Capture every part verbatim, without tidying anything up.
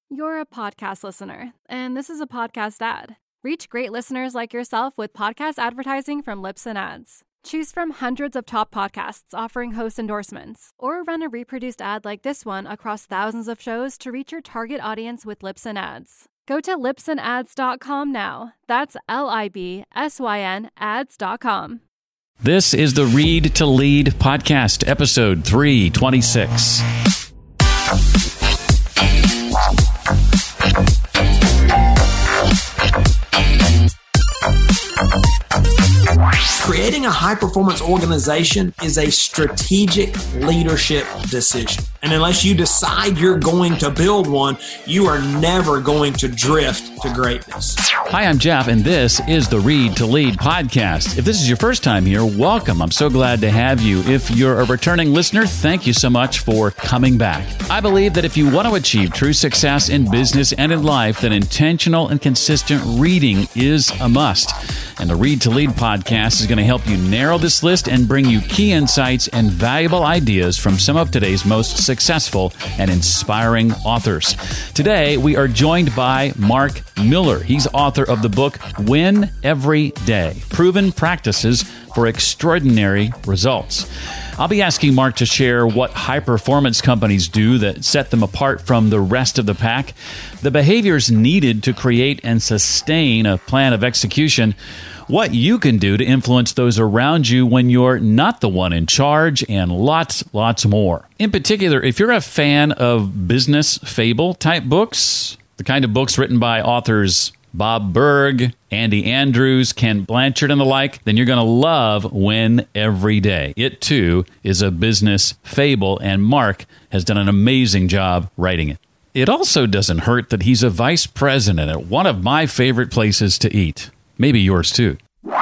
You're a podcast listener, and this is a podcast ad. Reach great listeners like yourself with podcast advertising from Libsyn Ads. Choose from hundreds of top podcasts offering host endorsements, or run a reproduced ad like this one across thousands of shows to reach your target audience with Libsyn Ads. Go to libsyn ads dot com now. That's L I B S Y N ads dot com. This is the Read to Lead podcast, episode three twenty-six. Creating a high-performance organization is a strategic leadership decision. And unless you decide you're going to build one, you are never going to drift to greatness. Hi, I'm Jeff, and this is the Read to Lead podcast. If this is your first time here, welcome. I'm so glad to have you. If you're a returning listener, thank you so much for coming back. I believe that if you want to achieve true success in business and in life, then intentional and consistent reading is a must. And the Read to Lead podcast is going to help you narrow this list and bring you key insights and valuable ideas from some of today's most successful and inspiring authors. Today, we are joined by Mark Miller. He's author of the book, Win Every Day, Proven Practices for Extraordinary Results. I'll be asking Mark to share what high-performance companies do that set them apart from the rest of the pack, the behaviors needed to create and sustain a plan of execution, what you can do to influence those around you when you're not the one in charge, and lots, lots more. In particular, if you're a fan of business fable-type books, the kind of books written by authors Bob Burg, Andy Andrews, Ken Blanchard, and the like, then you're going to love Win Every Day. It, too, is a business fable, and Mark has done an amazing job writing it. It also doesn't hurt that he's a vice president at one of my favorite places to eat. Maybe yours, too.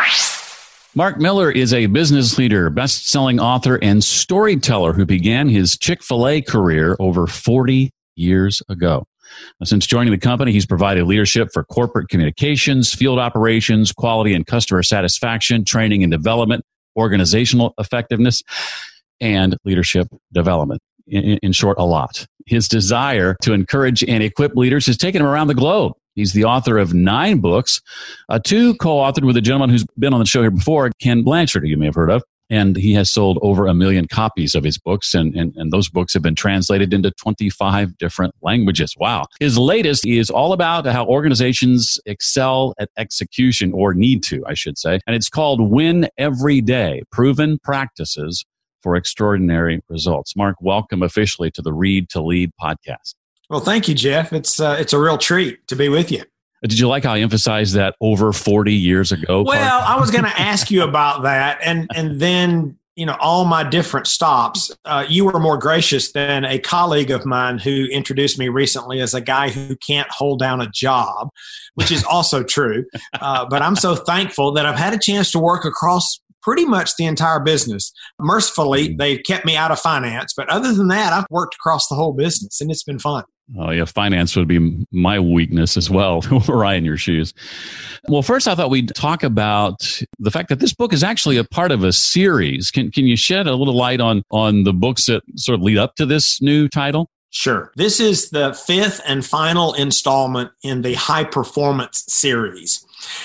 Mark Miller is a business leader, best-selling author, and storyteller who began his Chick-fil-A career over forty years ago. Since joining the company, he's provided leadership for corporate communications, field operations, quality and customer satisfaction, training and development, organizational effectiveness, and leadership development. In, in short, a lot. His desire to encourage and equip leaders has taken him around the globe. He's the author of nine books, uh, two co-authored with a gentleman who's been on the show here before, Ken Blanchard, who you may have heard of. And he has sold over a million copies of his books, and, and, and those books have been translated into twenty-five different languages. Wow. His latest is all about how organizations excel at execution, or need to, I should say. And it's called Win Every Day, Proven Practices for Extraordinary Results. Mark, welcome officially to the Read to Lead podcast. Well, thank you, Jeff. It's uh, it's a real treat to be with you. Did you like how I emphasized that over forty years ago? Well, I was going to ask you about that. And and then, you know, all my different stops, uh, you were more gracious than a colleague of mine who introduced me recently as a guy who can't hold down a job, which is also true. Uh, but I'm so thankful that I've had a chance to work across pretty much the entire business. Mercifully, they kept me out of finance. But other than that, I've worked across the whole business, and it's been fun. Oh, yeah, finance would be my weakness as well, were I in your shoes. Well, first, I thought we'd talk about the fact that this book is actually a part of a series. Can can you shed a little light on, on the books that sort of lead up to this new title? Sure. This is the fifth and final installment in the High Performance series.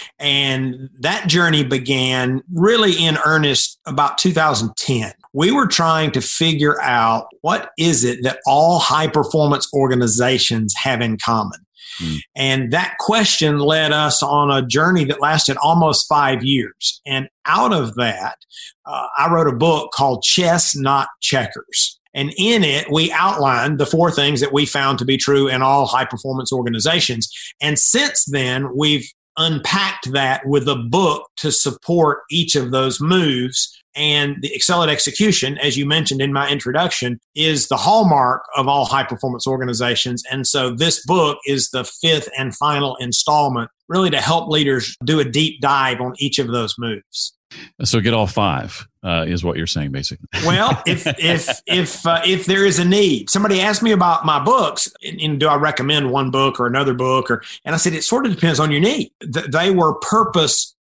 And that journey began really in earnest about two thousand ten. We were trying to figure out what is it that all high-performance organizations have in common. Mm. And that question led us on a journey that lasted almost five years. And out of that, uh, I wrote a book called Chess, Not Checkers. And in it, we outlined the four things that we found to be true in all high-performance organizations. And since then, we've unpacked that with a book to support each of those moves. And the Excel at Execution, as you mentioned in my introduction, is the hallmark of all high-performance organizations. And so this book is the fifth and final installment, really to help leaders do a deep dive on each of those moves. So get all five uh, is what you're saying, basically. Well, if if if uh, if there is a need, somebody asked me about my books, and, and do I recommend one book or another book? Or and I said it sort of depends on your need. Th- they were purpose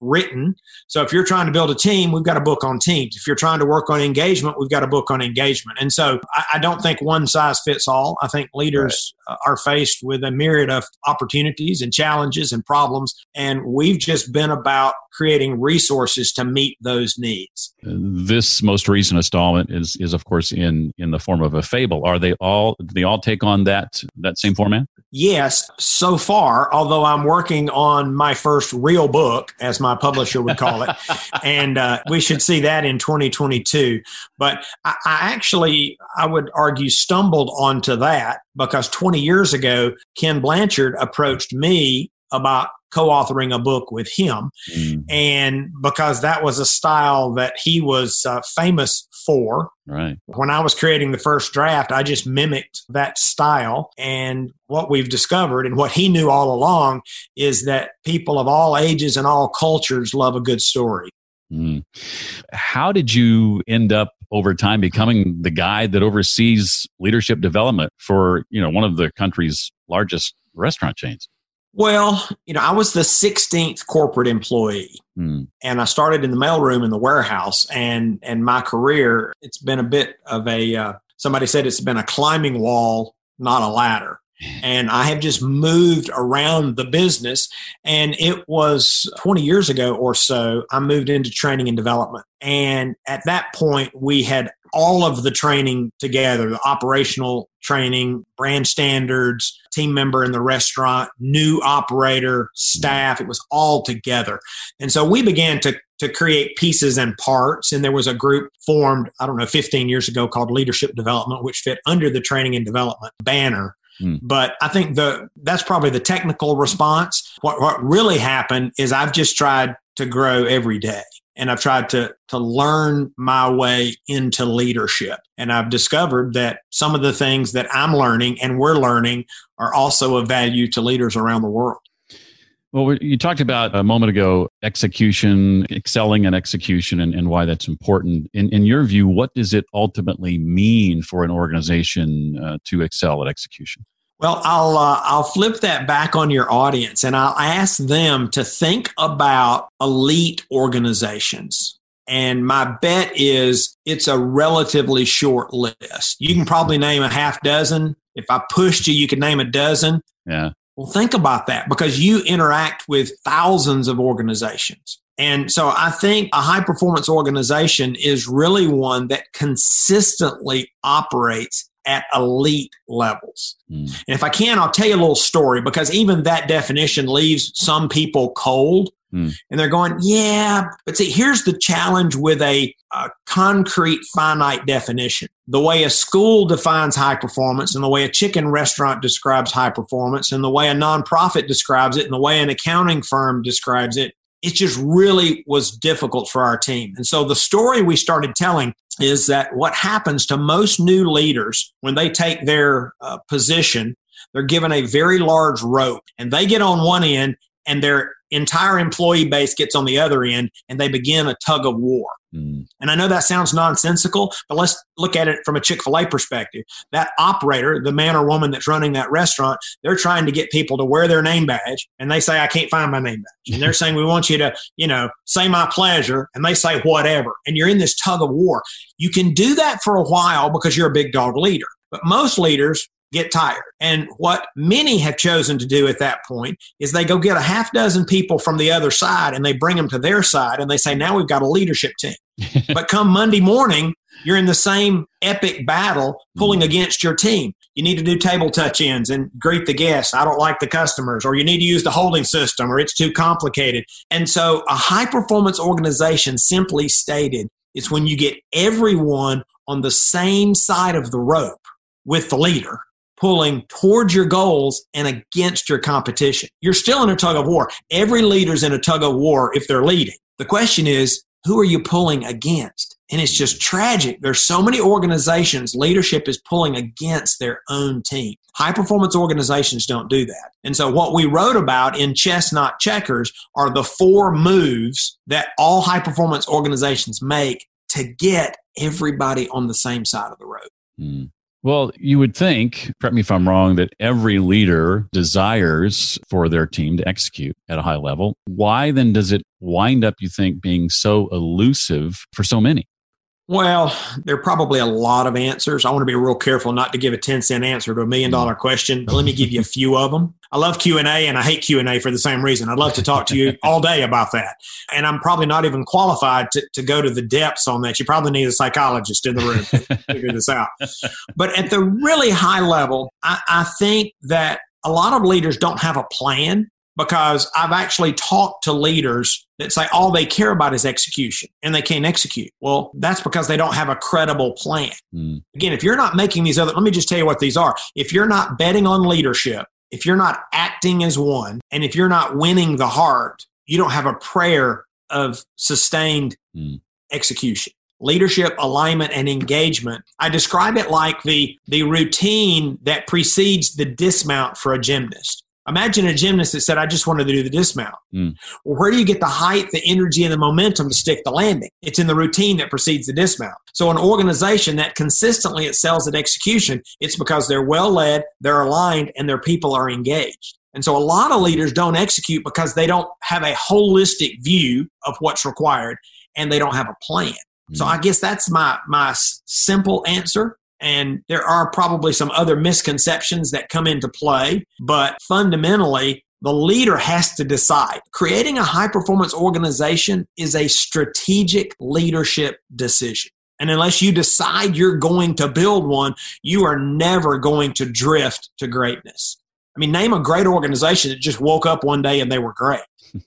written. So if you're trying to build a team, we've got a book on teams. If you're trying to work on engagement, we've got a book on engagement. And so I, I don't think one size fits all. I think leaders right. are faced with a myriad of opportunities and challenges and problems. And we've just been about creating resources to meet those needs. This most recent installment is, is of course, in, in the form of a fable. Are they all, do they all take on that, that same format? Yes, so far, although I'm working on my first real book, as my publisher would call it, and uh, we should see that in twenty twenty-two. But I, I actually, I would argue, stumbled onto that because twenty years ago, Ken Blanchard approached me about co-authoring a book with him. Mm. And because that was a style that he was uh, famous for. Right. When I was creating the first draft, I just mimicked that style. And what we've discovered and what he knew all along is that people of all ages and all cultures love a good story. Mm. How did you end up over time becoming the guy that oversees leadership development for, you know, one of the country's largest restaurant chains? Well, you know, I was the sixteenth corporate employee, hmm. and I started in the mailroom in the warehouse. And and my career, it's been a bit of a. Uh, somebody said it's been a climbing wall, not a ladder. And I have just moved around the business. And it was twenty years ago or so, I moved into training and development. And at that point, we had all of the training together, the operational training, brand standards, team member in the restaurant, new operator, staff. It was all together. And so we began to to create pieces and parts. And there was a group formed, I don't know, fifteen years ago called Leadership Development, which fit under the training and development banner. Mm. But I think the that's probably the technical response. What, what really happened is I've just tried to grow every day. And I've tried to to learn my way into leadership. And I've discovered that some of the things that I'm learning and we're learning are also of value to leaders around the world. Well, you talked about a moment ago, execution, excelling in execution and, and why that's important. In, in your view, what does it ultimately mean for an organization uh, to excel at execution? Well, I'll uh, I'll flip that back on your audience and I'll ask them to think about elite organizations. And my bet is it's a relatively short list. You can probably name a half dozen. If I pushed you, you could name a dozen. Yeah. Well, think about that because you interact with thousands of organizations. And so I think a high-performance organization is really one that consistently operates at elite levels. Mm. And if I can, I'll tell you a little story because even that definition leaves some people cold. Mm. And they're going, yeah, but see, here's the challenge with a, a concrete, finite definition. The way a school defines high performance and the way a chicken restaurant describes high performance and the way a nonprofit describes it and the way an accounting firm describes it, it just really was difficult for our team. And so the story we started telling is that what happens to most new leaders when they take their uh, position, they're given a very large rope and they get on one end and their entire employee base gets on the other end and they begin a tug of war. Mm. And I know that sounds nonsensical, but let's look at it from a Chick-fil-A perspective. That operator, the man or woman that's running that restaurant, they're trying to get people to wear their name badge and they say, I can't find my name badge. And they're saying, we want you to, you know, say my pleasure. And they say whatever. And you're in this tug of war. You can do that for a while because you're a big dog leader. But most leaders get tired. And what many have chosen to do at that point is they go get a half dozen people from the other side and they bring them to their side and they say, now we've got a leadership team. But come Monday morning, you're in the same epic battle pulling against your team. You need to do table touch-ins and greet the guests. I don't like the customers, or you need to use the holding system, or it's too complicated. And so a high-performance organization, simply stated, is when you get everyone on the same side of the rope with the leader, pulling towards your goals and against your competition. You're still in a tug of war. Every leader's in a tug of war if they're leading. The question is, who are you pulling against? And it's just tragic. There's so many organizations, leadership is pulling against their own team. High-performance organizations don't do that. And so what we wrote about in Chess Not Checkers are the four moves that all high-performance organizations make to get everybody on the same side of the road. Mm. Well, you would think, correct me if I'm wrong, that every leader desires for their team to execute at a high level. Why then does it wind up, you think, being so elusive for so many? Well, there are probably a lot of answers. I want to be real careful not to give a ten cent answer to a million dollar question, but let me give you a few of them. I love Q and A and I hate Q and A for the same reason. I'd love to talk to you all day about that. And I'm probably not even qualified to, to go to the depths on that. You probably need a psychologist in the room to figure this out. But at the really high level, I, I think that a lot of leaders don't have a plan, because I've actually talked to leaders that say all they care about is execution and they can't execute. Well, that's because they don't have a credible plan. Mm. Again, if you're not making these other, let me just tell you what these are. If you're not betting on leadership, if you're not acting as one, and if you're not winning the heart, you don't have a prayer of sustained mm. execution. Leadership, alignment, and engagement. I describe it like the, the routine that precedes the dismount for a gymnast. Imagine a gymnast that said, I just wanted to do the dismount. Mm. Well, where do you get the height, the energy, and the momentum to stick the landing? It's in the routine that precedes the dismount. So an organization that consistently excels at execution, it's because they're well-led, they're aligned, and their people are engaged. And so a lot of leaders don't execute because they don't have a holistic view of what's required, and they don't have a plan. Mm. So I guess that's my my simple answer. And there are probably some other misconceptions that come into play, but fundamentally, the leader has to decide. Creating a high-performance organization is a strategic leadership decision. And unless you decide you're going to build one, you are never going to drift to greatness. I mean, name a great organization that just woke up one day and they were great.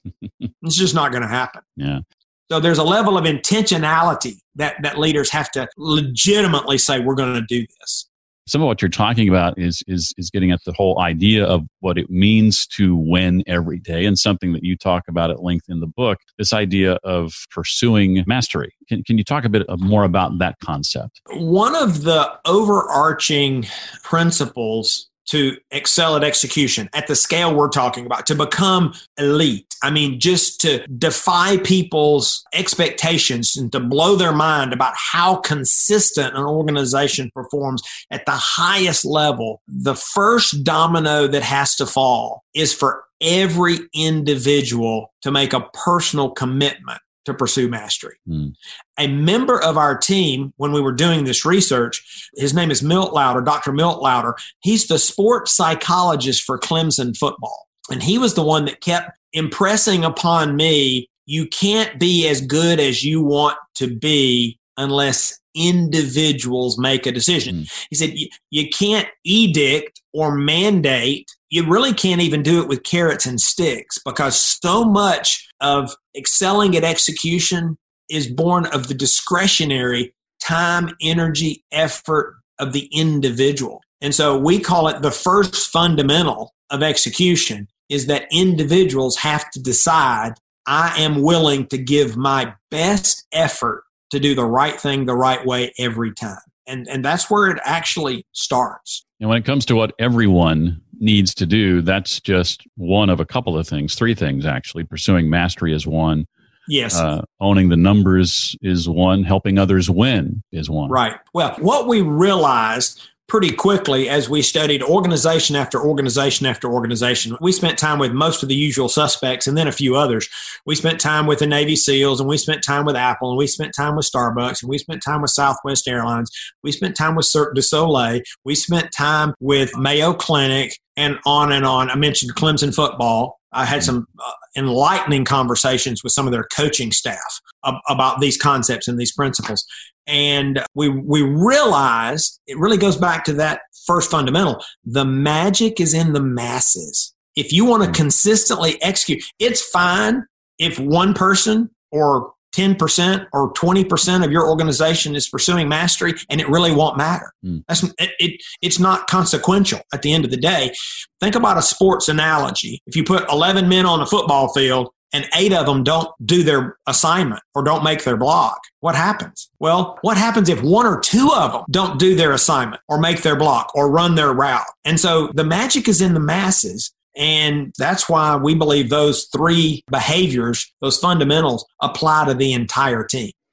It's just not going to happen. Yeah. So there's a level of intentionality that, that leaders have to legitimately say, we're going to do this. Some of what you're talking about is, is, is getting at the whole idea of what it means to win every day, and something that you talk about at length in the book, this idea of pursuing mastery. Can, can you talk a bit more about that concept? One of the overarching principles to excel at execution at the scale we're talking about, to become elite. I mean, just to defy people's expectations and to blow their mind about how consistent an organization performs at the highest level. The first domino that has to fall is for every individual to make a personal commitment to pursue mastery. Mm. A member of our team, when we were doing this research, his name is Milt Louder, Doctor Milt Louder. He's the sports psychologist for Clemson football. And he was the one that kept impressing upon me, you can't be as good as you want to be unless individuals make a decision. Mm. He said, you, you can't edict or mandate. You really can't even do it with carrots and sticks, because so much of excelling at execution is born of the discretionary time, energy, effort of the individual. And so we call it the first fundamental of execution is that individuals have to decide, I am willing to give my best effort to do the right thing the right way every time. And and that's where it actually starts. And when it comes to what everyone needs to do, that's just one of a couple of things, three things actually. Pursuing mastery is one. Yes. Uh, owning the numbers is one. Helping others win is one. Right. Well, what we realized pretty quickly as we studied organization after organization after organization, we spent time with most of the usual suspects and then a few others. We spent time with the Navy SEALs, and we spent time with Apple, and we spent time with Starbucks, and we spent time with Southwest Airlines. We spent time with Cirque du Soleil. We spent time with Mayo Clinic, and on and on. I mentioned Clemson football. I had some uh, enlightening conversations with some of their coaching staff ab- about these concepts and these principles. And we we realized it really goes back to that first fundamental. The magic is in the masses. If you want to consistently execute, it's fine if one person or ten percent or twenty percent of your organization is pursuing mastery, and it really won't matter. Mm. That's, it, it, it's not consequential at the end of the day. Think about a sports analogy. If you put eleven men on a football field and eight of them don't do their assignment or don't make their block, what happens? Well, what happens if one or two of them don't do their assignment or make their block or run their route? And so the magic is in the masses. And that's why we believe those three behaviors, those fundamentals, apply to the entire team.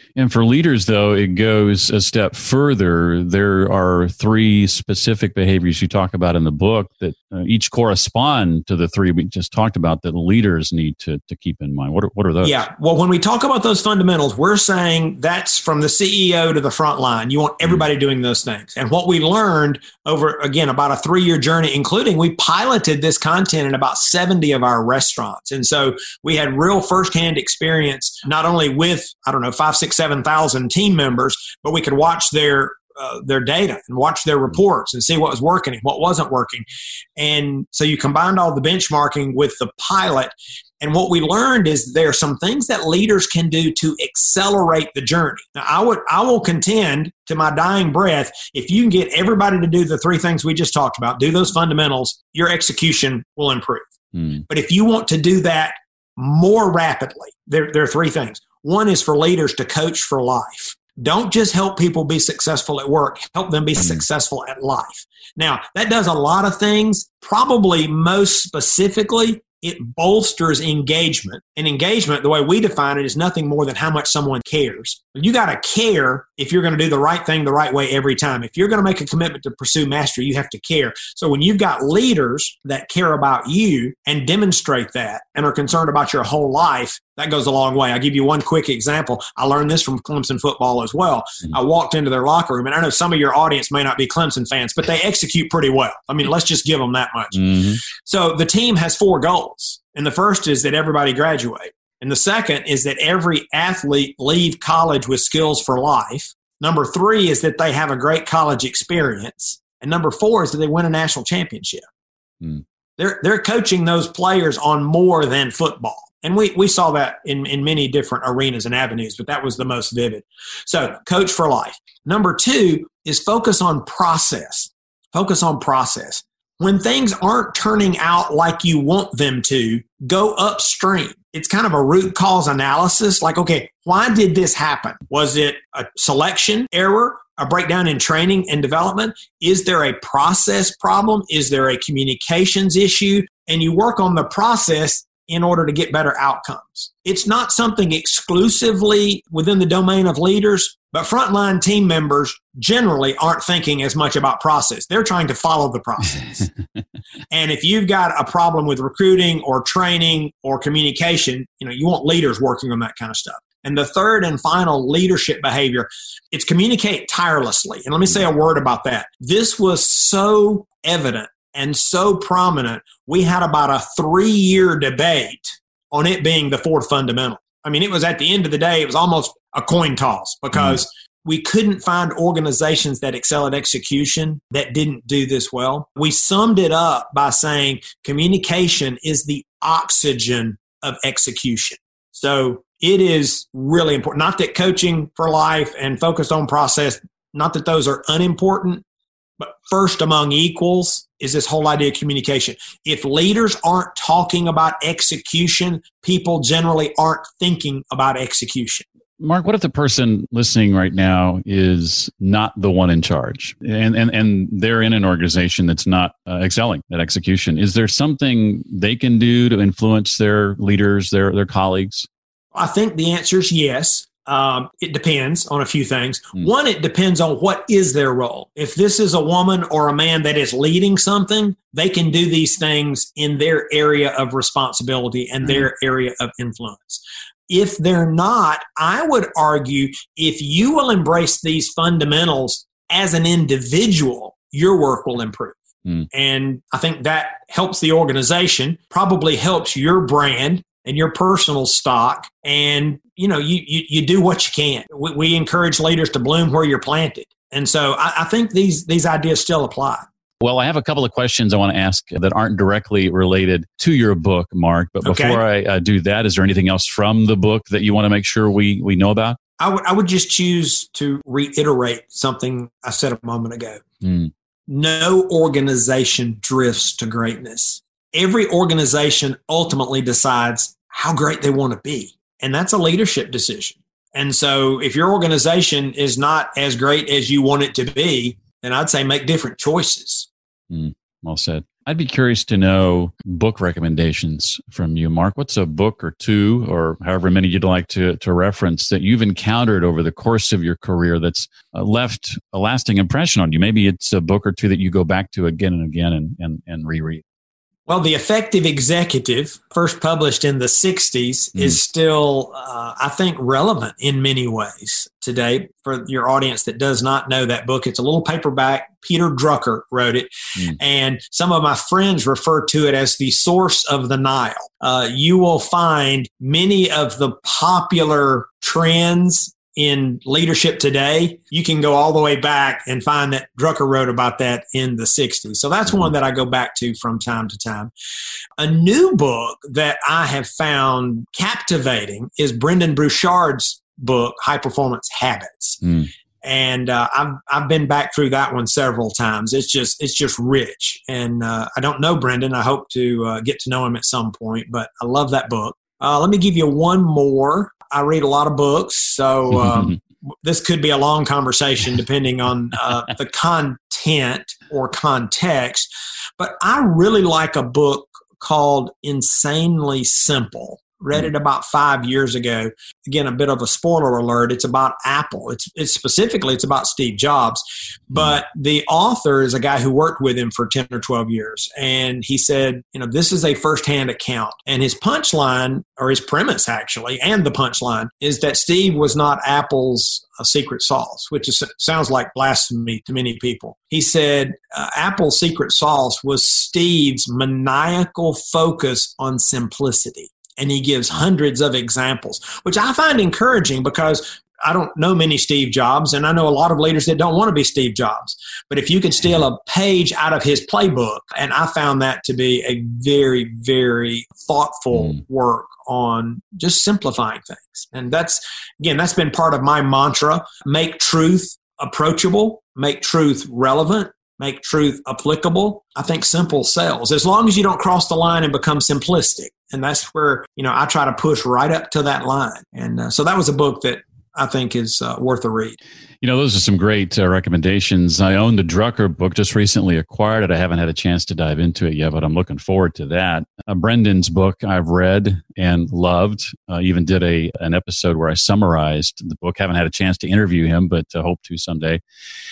And for leaders, though, it goes a step further. There are three specific behaviors you talk about in the book that uh, each correspond to the three we just talked about that leaders need to, to keep in mind. What are, what are those? Yeah. Well, when we talk about those fundamentals, we're saying that's from the C E O to the front line. You want everybody mm-hmm. doing those things. And what we learned over, again, about a three-year journey, including we piloted this content in about seventy of our restaurants. And so we had real firsthand experience, not only with, I don't know, five, six, seven thousand team members, but we could watch their uh, their data and watch their reports and see what was working and what wasn't working. And so you combined all the benchmarking with the pilot. And what we learned is there are some things that leaders can do to accelerate the journey. Now, I would, I will contend to my dying breath, if you can get everybody to do the three things we just talked about, do those fundamentals, your execution will improve. Mm. But if you want to do that more rapidly, there, there are three things. One is for leaders to coach for life. Don't just help people be successful at work, help them be mm. successful at life. Now, that does a lot of things. Probably most specifically, it bolsters engagement. And engagement, the way we define it, is nothing more than how much someone cares. You got to care if you're going to do the right thing the right way every time. If you're going to make a commitment to pursue mastery, you have to care. So when you've got leaders that care about you and demonstrate that and are concerned about your whole life, that goes a long way. I'll give you one quick example. I learned this from Clemson football as well. Mm-hmm. I walked into their locker room, and I know some of your audience may not be Clemson fans, but they execute pretty well. I mean, let's just give them that much. Mm-hmm. So the team has four goals. And the first is that everybody graduate. And the second is that every athlete leave college with skills for life. Number three is that they have a great college experience. And number four is that they win a national championship. Mm. They're, they're coaching those players on more than football. And we, we saw that in, in many different arenas and avenues, but that was the most vivid. So coach for life. Number two is focus on process. Focus on process. When things aren't turning out like you want them to, go upstream. It's kind of a root cause analysis. Like, okay, why did this happen? Was it a selection error, a breakdown in training and development? Is there a process problem? Is there a communications issue? And you work on the process in order to get better outcomes. It's not something exclusively within the domain of leaders, but frontline team members generally aren't thinking as much about process. They're trying to follow the process. And if you've got a problem with recruiting or training or communication, you know, you want leaders working on that kind of stuff. And the third and final leadership behavior, it's communicate tirelessly. And let me say a word about that. This was so evident and so prominent, we had about a three-year debate on it being the fourth fundamental. I mean, it was at the end of the day, it was almost a coin toss because mm. we couldn't find organizations that excel at execution that didn't do this well. We summed it up by saying communication is the oxygen of execution. So it is really important. Not that coaching for life and focused on process, not that those are unimportant, but first among equals is this whole idea of communication. If leaders aren't talking about execution, people generally aren't thinking about execution. Mark, what if the person listening right now is not the one in charge and, and, and they're in an organization that's not uh, excelling at execution? Is there something they can do to influence their leaders, their, their colleagues? I think the answer is yes. Um, it depends on a few things. Mm. One, it depends on what is their role. If this is a woman or a man that is leading something, they can do these things in their area of responsibility and mm. their area of influence. If they're not, I would argue if you will embrace these fundamentals as an individual, your work will improve. Mm. And I think that helps the organization, probably helps your brand and your personal stock. And, you know, you you, you do what you can. We, we encourage leaders to bloom where you're planted. And so I, I think these these ideas still apply. Well, I have a couple of questions I want to ask that aren't directly related to your book, Mark. But before okay. I uh, do that, is there anything else from the book that you want to make sure we, we know about? I would I would just choose to reiterate something I said a moment ago. Mm. No organization drifts to greatness. Every organization ultimately decides how great they want to be. And that's a leadership decision. And so if your organization is not as great as you want it to be, then I'd say make different choices. Mm, well said. I'd be curious to know book recommendations from you, Mark. What's a book or two, or however many you'd like to, to reference, that you've encountered over the course of your career that's uh, left a lasting impression on you? Maybe it's a book or two that you go back to again and again and, and, and reread. Well, The Effective Executive, first published in the sixties, mm. is still, uh, I think, relevant in many ways today. For your audience that does not know that book, it's a little paperback. Peter Drucker wrote it, mm. and some of my friends refer to it as the source of the Nile. Uh, you will find many of the popular trends in leadership today. You can go all the way back and find that Drucker wrote about that in the sixties. So that's one that I go back to from time to time. A new book that I have found captivating is Brendon Burchard's book, High Performance Habits. Mm. And uh, I've I've been back through that one several times. It's just it's just rich. And uh, I don't know Brendon. I hope to uh, get to know him at some point, but I love that book. Uh, let me give you one more. I read a lot of books, so um, this could be a long conversation depending on uh, the content or context. But I really like a book called Insanely Simple. Read it about five years ago. Again, a bit of a spoiler alert. It's about Apple. It's, it's specifically, it's about Steve Jobs. But the author is a guy who worked with him for ten or twelve years. And he said, you know, this is a firsthand account. And his punchline, or his premise actually, and the punchline, is that Steve was not Apple's uh, secret sauce, which is, sounds like blasphemy to many people. He said uh, Apple's secret sauce was Steve's maniacal focus on simplicity. And he gives hundreds of examples, which I find encouraging because I don't know many Steve Jobs, and I know a lot of leaders that don't want to be Steve Jobs. But if you can steal a page out of his playbook, and I found that to be a very, very thoughtful mm. work on just simplifying things. And that's, again, that's been part of my mantra: make truth approachable, make truth relevant, make truth applicable. I think simple sells, as long as you don't cross the line and become simplistic. And that's where, you know, I try to push right up to that line. And uh, so that was a book that I think is uh, worth a read. You know, those are some great uh, recommendations. I own the Drucker book, just recently acquired it. I haven't had a chance to dive into it yet, but I'm looking forward to that. Uh, Brendon's book I've read and loved. Uh, even did a an episode where I summarized the book. Haven't had a chance to interview him, but uh, hope to someday.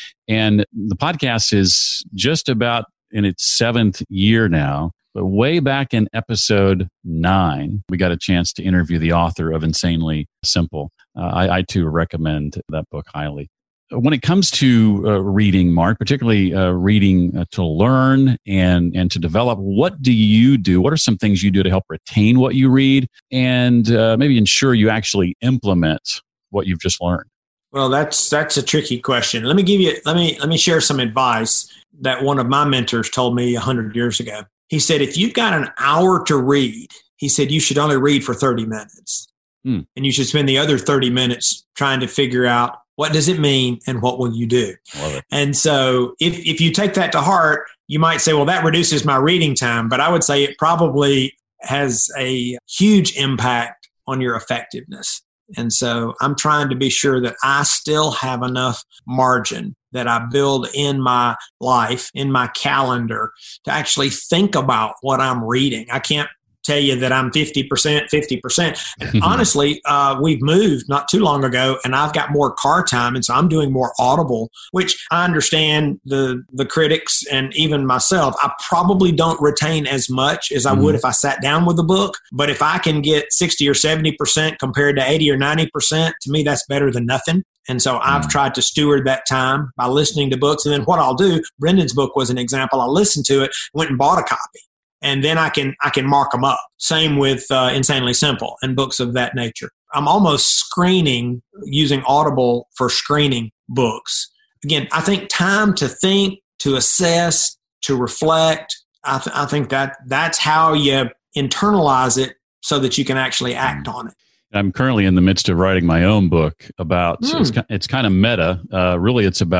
And the podcast is just about in its seventh year now. But way back in episode nine, we got a chance to interview the author of Insanely Simple. Uh, I, I, too, recommend that book highly. When it comes to uh, reading, Mark, particularly uh, reading uh, to learn and, and to develop, what do you do? What are some things you do to help retain what you read and uh, maybe ensure you actually implement what you've just learned? Well, that's that's a tricky question. Let me give you let me let me share some advice that one of my mentors told me a hundred years ago. He said, if you've got an hour to read, he said, you should only read for thirty minutes. Hmm. And you should spend the other thirty minutes trying to figure out what does it mean and what will you do? Love it. And so if, if you take that to heart, you might say, well, that reduces my reading time. But I would say it probably has a huge impact on your effectiveness. And so I'm trying to be sure that I still have enough margin that I build in my life, in my calendar, to actually think about what I'm reading. I can't tell you that I'm fifty percent, fifty percent. And honestly, uh, we've moved not too long ago, and I've got more car time, and so I'm doing more Audible, which I understand the the critics and even myself. I probably don't retain as much as I mm-hmm. would if I sat down with a book. But if I can get sixty or seventy percent compared to eighty or ninety percent, to me, that's better than nothing. And so I've mm-hmm. tried to steward that time by listening to books. And then what I'll do, Brendon's book was an example. I listened to it, went and bought a copy. And then I can I can mark them up. Same with uh, Insanely Simple and books of that nature. I'm almost screening, using Audible for screening books. Again, I think time to think, to assess, to reflect, I, th- I think that that's how you internalize it so that you can actually act on it. I'm currently in the midst of writing my own book about, mm. so it's, it's kind of meta. Uh, really, it's about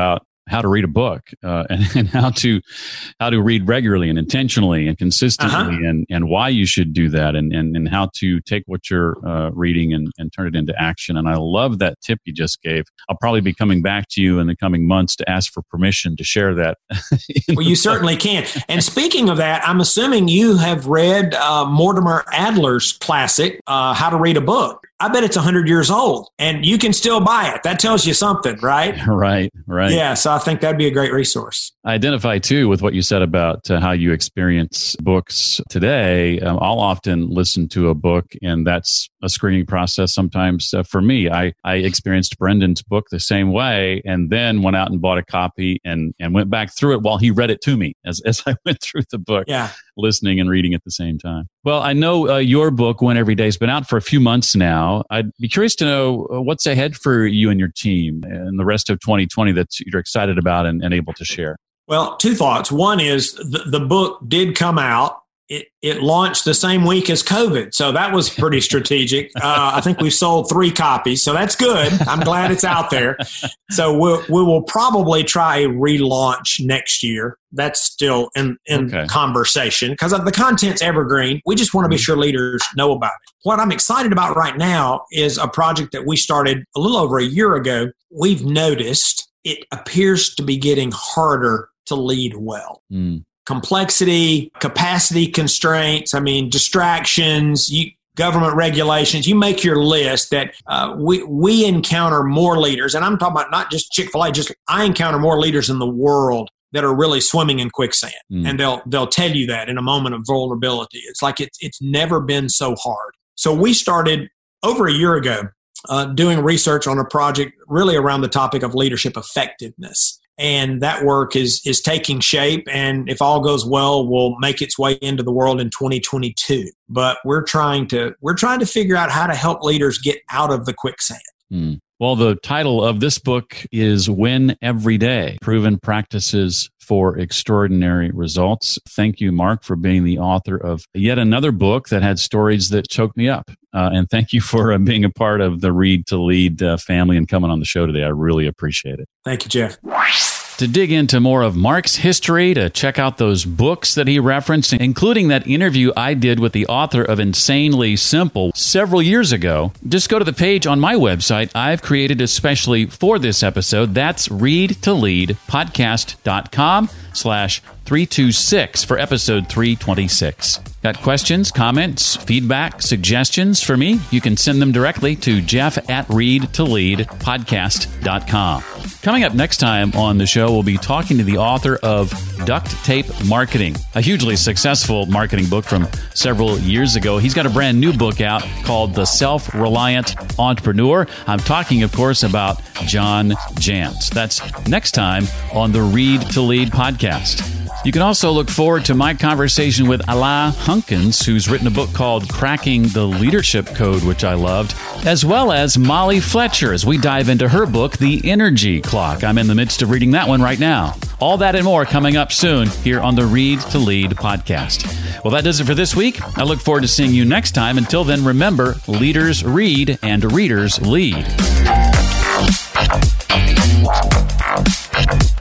how to read a book uh, and, and how to how to read regularly and intentionally and consistently, uh-huh. and, and why you should do that, and, and, and how to take what you're uh, reading and, and turn it into action. And I love that tip you just gave. I'll probably be coming back to you in the coming months to ask for permission to share that. Well, you certainly can. And speaking of that, I'm assuming you have read uh, Mortimer Adler's classic, uh, How to Read a Book. I bet it's one hundred years old, and you can still buy it. That tells you something, right? Right, right. Yeah, so I think that'd be a great resource. I identify, too, with what you said about uh, how you experience books today. Um, I'll often listen to a book, and that's a screening process sometimes. Uh, for me, I, I experienced Brendan's book the same way, and then went out and bought a copy and, and went back through it while he read it to me as, as I went through the book, yeah. listening and reading at the same time. Well, I know uh, your book, Win Every Day, has been out for a few months now. I'd be curious to know uh, what's ahead for you and your team and the rest of twenty twenty that you're excited about and, and able to share. Well, two thoughts. One is the, the book did come out. It, it launched the same week as COVID. So that was pretty strategic. Uh, I think we've sold three copies. So that's good. I'm glad it's out there. So we'll, we will probably try a relaunch next year. That's still in, in okay. conversation because the content's evergreen. We just want to be sure leaders know about it. What I'm excited about right now is a project that we started a little over a year ago. We've noticed it appears to be getting harder to lead well. Mm. Complexity, capacity constraints, I mean, distractions, you, government regulations, you make your list that uh, we we encounter more leaders, and I'm talking about not just Chick-fil-A, just I encounter more leaders in the world that are really swimming in quicksand. Mm. And they'll they'll tell you that in a moment of vulnerability. It's like it's, it's never been so hard. So we started over a year ago uh, doing research on a project really around the topic of leadership effectiveness. And that work is is taking shape, and if all goes well, will make its way into the world in twenty twenty-two. But we're trying to we're trying to figure out how to help leaders get out of the quicksand. Mm. Well, the title of this book is Win Every Day, Proven Practices for Extraordinary Results. Thank you, Mark, for being the author of yet another book that had stories that choked me up. Uh, and thank you for uh, being a part of the Read to Lead uh, family and coming on the show today. I really appreciate it. Thank you, Jeff. To dig into more of Mark's history, to check out those books that he referenced, including that interview I did with the author of Insanely Simple several years ago, just go to the page on my website I've created especially for this episode. That's read to lead podcast dot com slash three two six for episode three twenty-six. Got questions, comments, feedback, suggestions for me? You can send them directly to Jeff at read to lead podcast dot com. Coming up next time on the show, we'll be talking to the author of Duct Tape Marketing, a hugely successful marketing book from several years ago. He's got a brand new book out called The Self-Reliant Entrepreneur. I'm talking, of course, about John Jantsch. That's next time on the Read to Lead podcast. You can also look forward to my conversation with Ala Hunkins, who's written a book called Cracking the Leadership Code, which I loved, as well as Molly Fletcher as we dive into her book, The Energy Clock. I'm in the midst of reading that one right now. All that and more coming up soon here on the Read to Lead podcast. Well, that does it for this week. I look forward to seeing you next time. Until then, remember, leaders read and readers lead.